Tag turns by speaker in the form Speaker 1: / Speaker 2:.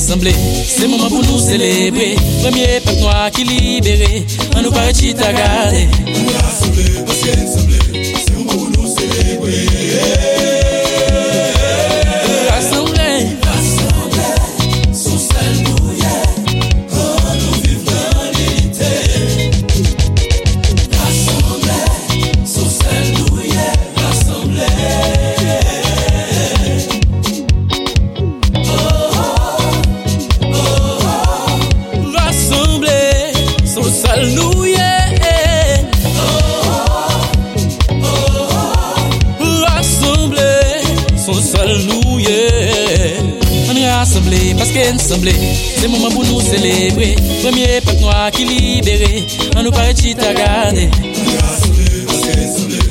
Speaker 1: rassemblés, c'est le moment pour nous célébrer. Premier peuple noir qui libéré, on nous paraît chita à garder.
Speaker 2: Nous rassemblés, parce qu'elle est assemblée, c'est le moment pour nous célébrer.
Speaker 1: Rassemblés,
Speaker 2: sous celle nous y est, oh nous vivons dans l'unité. Rassemblés, sous celle nous y est, rassemblés.
Speaker 1: Rassemblés, parce qu'elle est assemblée, c'est le moment pour nous célébrer. Premier peuple noir qui libéré, on nous paraît chita à garder.
Speaker 2: Rassemblés, parce qu'elle est assemblée,